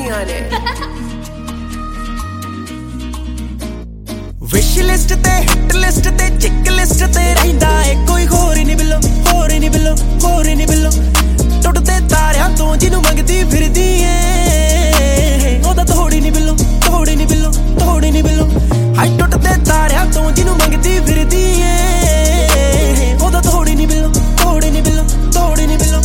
ਕਰਦੀਆਂ ਨੇ। Wish list ਤੇ ਹਿੱਟ ਲਿਸਟ ਤੇ ਚਿੱਕ ਲਿਸਟ ਤੇ ਰਹਿੰਦਾ ਏ ਕੋਈ ਹੋਰ ਹੀ ਨਹੀਂ ਬਿੱਲੋ, ਹੋਰ ਹੀ ਨਹੀਂ ਬਿੱਲੋ, ਹੋਰ ਹੀ ਨਹੀਂ ਬਿੱਲੋ। ਟੁੱਟਦੇ ਤਾਰਿਆਂ ਤੋਂ ਜਿਹਨੂੰ ਮੰਗਦੀ ਫਿਰਦੀ ਏ ਉਹਦਾ ਤੋੜੀ ਨਹੀਂ ਬਿੱਲੋ, ਤੋੜੀ ਨਹੀਂ ਬਿੱਲੋ, ਤੋੜੀ ਨਹੀਂ ਬਿੱਲੋ। ਹਾਈ ਟੁੱਟਦੇ ਤਾਰਿਆਂ ਤੋਂ ਜਿਹਨੂੰ ਮੰਗਦੀ ਫਿਰਦੀ ਏ ਉਹਦਾ ਤੋੜੀ ਨਹੀਂ ਬਿੱਲੋ, ਤੋੜੀ ਨਹੀਂ ਬਿੱਲੋ, ਤੋੜੀ ਨਹੀਂ ਬਿੱਲੋ।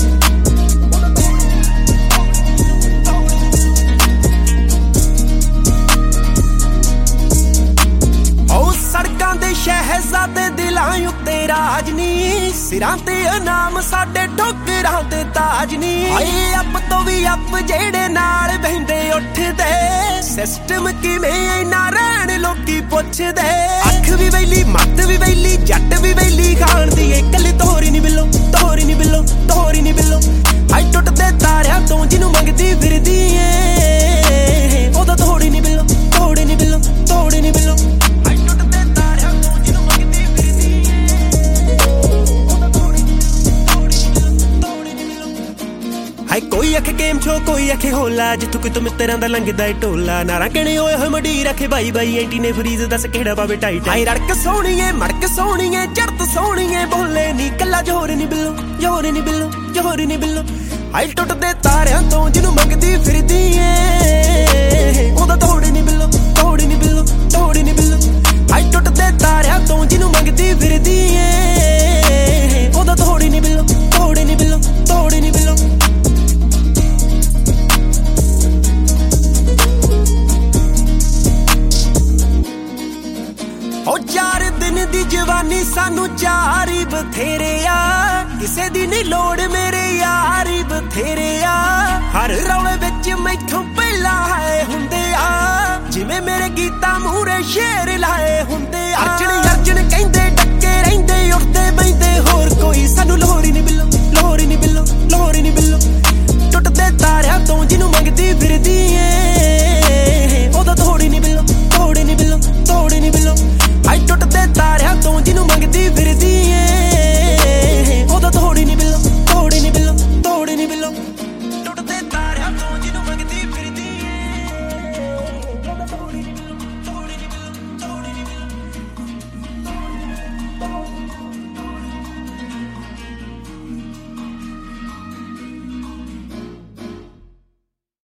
ਸੜਕਾਂ ਦੇ ਸ਼ਹਿਜ਼ਾਦੇ ਦਿਲਾਂ ਉੱਤੇ ਰਾਜ ਨੀ, ਸਿਰਾਂ ਤੇ ਇਨਾਮ ਸਾਡੇ ਠੋਕਰਾਂ ਤੇ ਤਾਜ ਨੀ। ਹਾਏ ਅੱਪ ਤੋਂ ਵੀ ਅੱਪ ਜਿਹੜੇ ਨਾਲ ਬਹਿੰਦੇ ਉੱਠਦੇ, ਸਿਸਟਮ ਕਿਵੇਂ ਇੰਨਾ ਰਹਿਣ ਲੋਕੀ ਪੁੱਛਦੇ। ਅੱਖ ਵੀ ਵੈਲੀ ਮੱਤ ਵੀ ਵੈਲੀ ਜੱਟ ਵੀ ਵੈਲੀ ਖਾਣ ਦੀ ਇਕੱਲੀ ਤੋਰੀ ਨੀ ਬਿੱਲੋ, ਤੋਰੀ ਨੀ ਬਿੱਲੋ, ਤੋਰੀ ਨੀ ਬਿੱਲੋ। ਹਾਏ ਟੁੱਟਦੇ ਤਾਰਿਆਂ ਤੋਂ ਜਿਹਨੂੰ ਮੰਗਦੀ ਫਿਰਦੀ ਏ ਉਹਦਾ ਤੋੜੀ ਨੀ ਬਿੱਲੋ, ਤੋੜੀ ਨੀ ਬਿੱਲੋ, ਤੋੜੀ ਨੀ ਬਿੱਲੋ। ਕੋਈ ਆਖੇ ਗੇਮ ਸ਼ੋ ਕੋਈ ਆਖੇ ਹੋਲਾ, ਜਿੱਥੋਂ ਕਿਤੋਂ ਮਿੱਤਰਾਂ ਦਾ ਲੰਘਦਾ ਏ ਟੋਲਾ। ਨਾਰਾ ਕਹਿਣੇ ਹੋਏ ਹੋਏ ਮਡੀ ਰੱਖੇ ਬਾਈ ਬਾਈ ਐਂਟੀ ਨੇ ਫਰੀਜ਼ ਦੱਸ ਕਿਹੜਾ ਪਾਵੇ ਟਾਈਟ। ਆਈ ਰੜਕ ਸੋਹਣੀਏ ਮੜਕ ਸੋਹਣੀਏ ਚੜਤ ਸੋਹਣੀਏ ਬੋਲੇ ਨੀ ਕੱਲਾ ਜੋਰ ਨੀ ਬਿੱਲੋ, ਜੋਰ ਨੀ ਬਿੱਲੋ, ਜੋਰ ਨੀ ਬਿੱਲੋ। ਆਈ ਟੁੱਟਦੇ ਤਾਰਿਆਂ ਤੋਂ ਜਿਹਨੂੰ ਮੰਗਦੀ ਫਿਰਦੀ ਏ ਉਹਦਾ ਤੋੜੀ ਨੀ ਬਿੱਲੋ, ਤੋੜੀ ਨੀ ਬਿੱਲੋ, ਤੋੜੀ ਨੀ ਬਿੱਲੋ। ਆਈ ਟੁੱਟਦੇ ਤਾਰਿਆਂ ਤੋਂ ਜਿਹਨੂੰ ਮੰਗਦੀ ਫਿਰਦੀ ਏ ਉਹਦਾ ਤੋੜੀ ਨੀ ਬਿੱਲੋ, ਤੋੜੀ ਨੀ ਬਿੱਲੋ, ਤੋੜੀ ਨੀ ਬਿੱਲੋ। ਉਹ 4 ਦਿਨ ਦੀ ਜਵਾਨੀ ਸਾਨੂੰ ਚਾਰੀ ਬਥੇਰੇ ਆ, ਕਿਸੇ ਦੀ ਨਹੀਂ ਲੋੜ ਮੇਰੇ ਯਾਰੀ ਬਥੇਰੇ ਆ। ਹਰ ਰੌਲੇ ਵਿੱਚ ਮੈਥੋਂ ਪਹਿਲਾਂ ਆਏ ਹੁੰਦੇ ਆ, ਜਿਵੇਂ ਮੇਰੇ ਗੀਤਾਂ ਮੂਹਰੇ ਸ਼ੇਰ ਲਾਏ ਹੁੰਦੇ ਆ। ਅਰਜਣ ਅਰਜਣ ਕਹਿੰਦੇ ਡੱਕੇ ਰਹਿੰਦੇ ਉੱਠਦੇ ਬੈਂਦੇ, ਹੋਰ ਕੋਈ ਸਾਨੂੰ ਲੋੜ ਹੀ ਨਹੀਂ ਬਿੱਲੋ,